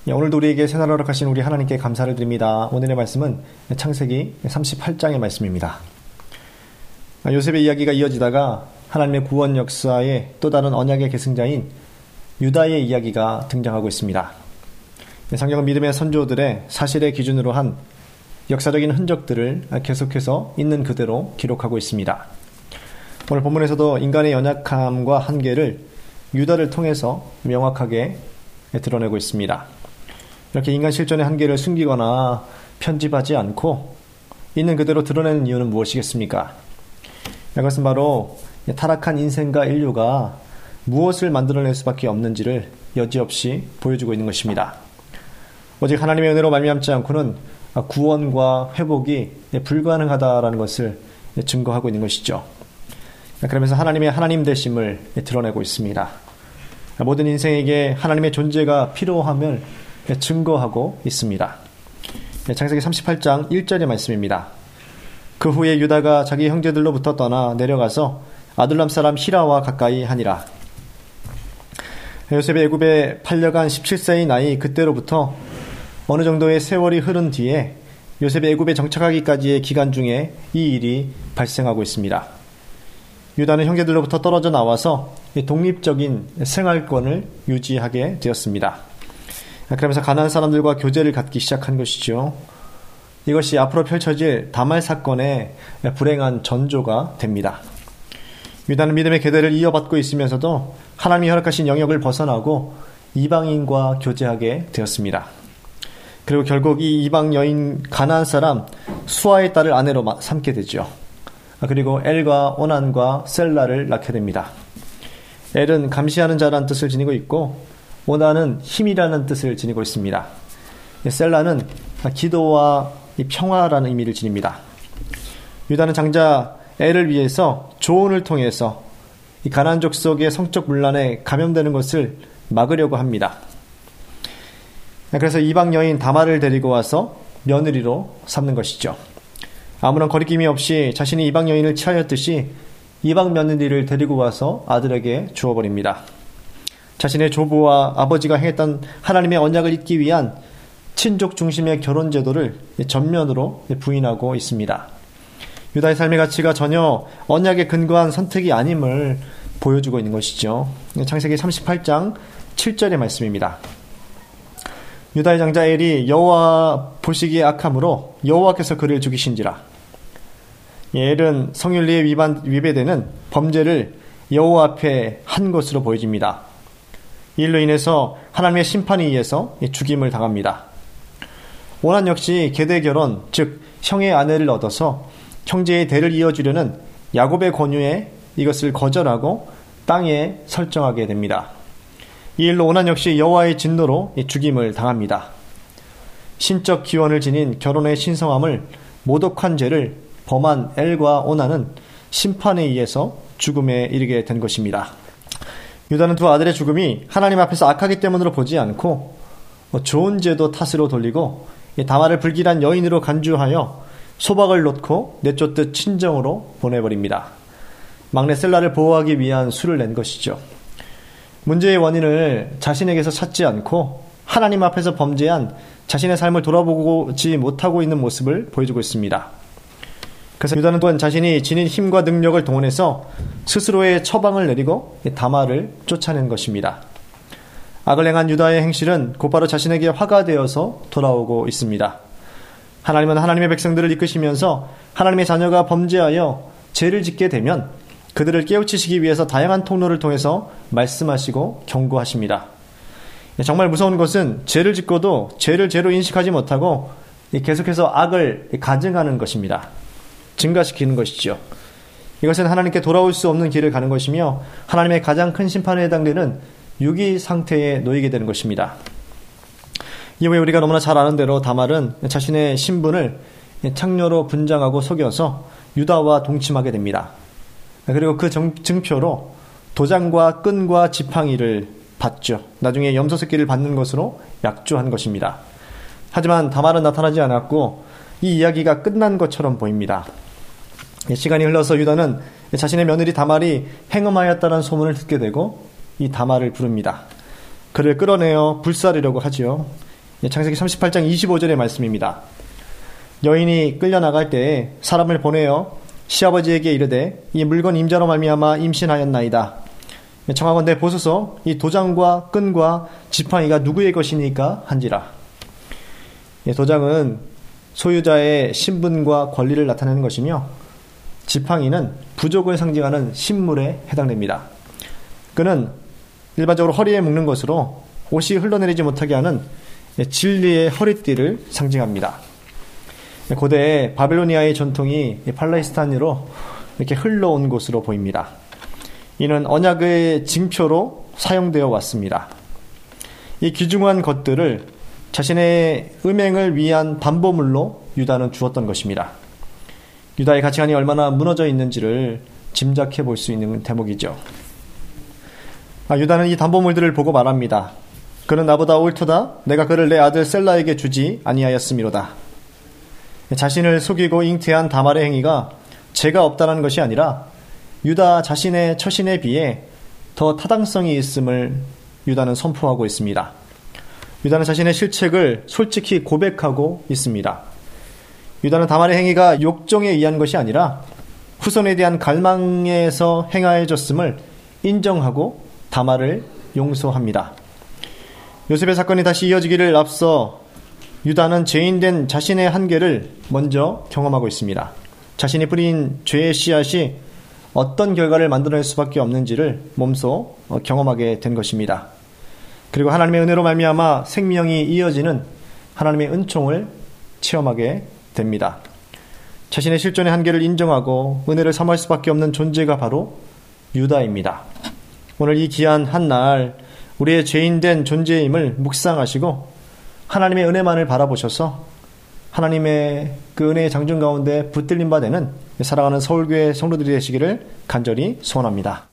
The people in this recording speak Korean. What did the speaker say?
오늘도 우리에게 새날을 허락하신 우리 하나님께 감사를 드립니다. 오늘의 말씀은 창세기 38장의 말씀입니다. 요셉의 이야기가 이어지다가 하나님의 구원 역사의 또 다른 언약의 계승자인 유다의 이야기가 등장하고 있습니다. 성경은 믿음의 선조들의 사실의 기준으로 한 역사적인 흔적들을 계속해서 있는 그대로 기록하고 있습니다. 오늘 본문에서도 인간의 연약함과 한계를 유다를 통해서 명확하게 드러내고 있습니다. 이렇게 인간 실존의 한계를 숨기거나 편집하지 않고 있는 그대로 드러내는 이유는 무엇이겠습니까? 이것은 바로 타락한 인생과 인류가 무엇을 만들어낼 수밖에 없는지를 여지없이 보여주고 있는 것입니다. 오직 하나님의 은혜로 말미암지 않고는 구원과 회복이 불가능하다라는 것을 증거하고 있는 것이죠. 그러면서 하나님의 하나님 되심을 드러내고 있습니다. 모든 인생에게 하나님의 존재가 필요함을 증거하고 있습니다. 창세기 38장 1절의 말씀입니다. 그 후에 유다가 자기 형제들로부터 떠나 내려가서 아둘람 사람 히라와 가까이 하니라. 요셉이 애굽에 팔려간 17세의 나이 그때로부터 어느 정도의 세월이 흐른 뒤에 요셉이 애굽에 정착하기까지의 기간 중에 이 일이 발생하고 있습니다. 유다는 형제들로부터 떨어져 나와서 독립적인 생활권을 유지하게 되었습니다. 그러면서 가나안 사람들과 교제를 갖기 시작한 것이죠. 이것이 앞으로 펼쳐질 다말 사건의 불행한 전조가 됩니다. 유다는 믿음의 계대를 이어받고 있으면서도 하나님이 허락하신 영역을 벗어나고 이방인과 교제하게 되었습니다. 그리고 결국 이 이방 여인 가나안 사람 수아의 딸을 아내로 삼게 되죠. 그리고 엘과 오난과 셀라를 낳게 됩니다. 엘은 감시하는 자라는 뜻을 지니고 있고 오난은 힘이라는 뜻을 지니고 있습니다. 셀라는 기도와 평화라는 의미를 지닙니다. 유다는 장자 엘을 위해서 조언을 통해서 이 가나안 족속의 성적 문란에 감염되는 것을 막으려고 합니다. 그래서 이방 여인 다말을 데리고 와서 며느리로 삼는 것이죠. 아무런 거리낌이 없이 자신이 이방 여인을 취하였듯이 이방 며느리를 데리고 와서 아들에게 주어버립니다. 자신의 조부와 아버지가 행했던 하나님의 언약을 잇기 위한 친족 중심의 결혼 제도를 전면으로 부인하고 있습니다. 유다의 삶의 가치가 전혀 언약에 근거한 선택이 아님을 보여주고 있는 것이죠. 창세기 38장 7절의 말씀입니다. 유다의 장자 엘이 여호와 보시기에 악함으로 여호와께서 그를 죽이신지라. 엘은 성윤리에 위배되는 범죄를 여호와 앞에 한 것으로 보여집니다. 이 일로 인해서 하나님의 심판에 의해서 죽임을 당합니다. 오난 역시 계대 결혼, 즉 형의 아내를 얻어서 형제의 대를 이어주려는 야곱의 권유에 이것을 거절하고 땅에 설정하게 됩니다. 이 일로 오난 역시 여호와의 진노로 죽임을 당합니다. 신적 기원을 지닌 결혼의 신성함을 모독한 죄를 범한 엘과 오난은 심판에 의해서 죽음에 이르게 된 것입니다. 유다는 두 아들의 죽음이 하나님 앞에서 악하기 때문으로 보지 않고 좋은 죄도 탓으로 돌리고 다말을 불길한 여인으로 간주하여 소박을 놓고 내쫓듯 친정으로 보내버립니다. 막내 셀라를 보호하기 위한 수를 낸 것이죠. 문제의 원인을 자신에게서 찾지 않고 하나님 앞에서 범죄한 자신의 삶을 돌아보지 못하고 있는 모습을 보여주고 있습니다. 그래서 유다는 또한 자신이 지닌 힘과 능력을 동원해서 스스로의 처방을 내리고 다말을 쫓아낸 것입니다. 악을 행한 유다의 행실은 곧바로 자신에게 화가 되어서 돌아오고 있습니다. 하나님은 하나님의 백성들을 이끄시면서 하나님의 자녀가 범죄하여 죄를 짓게 되면 그들을 깨우치시기 위해서 다양한 통로를 통해서 말씀하시고 경고하십니다. 정말 무서운 것은 죄를 짓고도 죄를 죄로 인식하지 못하고 계속해서 악을 가증하는 것입니다. 증가시키는 것이죠. 이것은 하나님께 돌아올 수 없는 길을 가는 것이며 하나님의 가장 큰 심판에 해당되는 유기 상태에 놓이게 되는 것입니다. 이후에 우리가 너무나 잘 아는 대로 다말은 자신의 신분을 창녀로 분장하고 속여서 유다와 동침하게 됩니다. 그리고 그 증표로 도장과 끈과 지팡이를 받죠. 나중에 염소 새끼를 받는 것으로 약조한 것입니다. 하지만 다말은 나타나지 않았고 이 이야기가 끝난 것처럼 보입니다. 시간이 흘러서 유다는 자신의 며느리 다말이 행음하였다는 소문을 듣게 되고 이 다말을 부릅니다. 그를 끌어내어 불사르려고 하지요. 창세기 38장 25절의 말씀입니다. 여인이 끌려나갈 때에 사람을 보내어 시아버지에게 이르되 이 물건 임자로 말미암아 임신하였나이다. 청하건대 보소서 이 도장과 끈과 지팡이가 누구의 것이니까 한지라. 도장은 소유자의 신분과 권리를 나타내는 것이며 지팡이는 부족을 상징하는 신물에 해당됩니다. 끈은 일반적으로 허리에 묶는 것으로 옷이 흘러내리지 못하게 하는 진리의 허리띠를 상징합니다. 고대 바빌로니아의 전통이 팔레스타인으로 이렇게 흘러온 것으로 보입니다. 이는 언약의 징표로 사용되어 왔습니다. 이 귀중한 것들을 자신의 음행을 위한 담보물로 유다는 주었던 것입니다. 유다의 가치관이 얼마나 무너져 있는지를 짐작해 볼 수 있는 대목이죠. 유다는 이 담보물들을 보고 말합니다. 그는 나보다 옳도다. 내가 그를 내 아들 셀라에게 주지 아니하였음이로다. 자신을 속이고 잉태한 다말의 행위가 죄가 없다는 것이 아니라 유다 자신의 처신에 비해 더 타당성이 있음을 유다는 선포하고 있습니다. 유다는 자신의 실책을 솔직히 고백하고 있습니다. 유다는 다말의 행위가 욕정에 의한 것이 아니라 후손에 대한 갈망에서 행하여졌음을 인정하고 다말을 용서합니다. 요셉의 사건이 다시 이어지기를 앞서 유다는 죄인된 자신의 한계를 먼저 경험하고 있습니다. 자신이 뿌린 죄의 씨앗이 어떤 결과를 만들어낼 수밖에 없는지를 몸소 경험하게 된 것입니다. 그리고 하나님의 은혜로 말미암아 생명이 이어지는 하나님의 은총을 체험하게 됩니다. 자신의 실존의 한계를 인정하고 은혜를 삼할 수밖에 없는 존재가 바로 유다입니다. 오늘 이 귀한 한날 우리의 죄인된 존재임을 묵상하시고 하나님의 은혜만을 바라보셔서 하나님의 그 은혜의 장중 가운데 붙들림 바 되는 사랑하는 서울교회 성도들이 되시기를 간절히 소원합니다.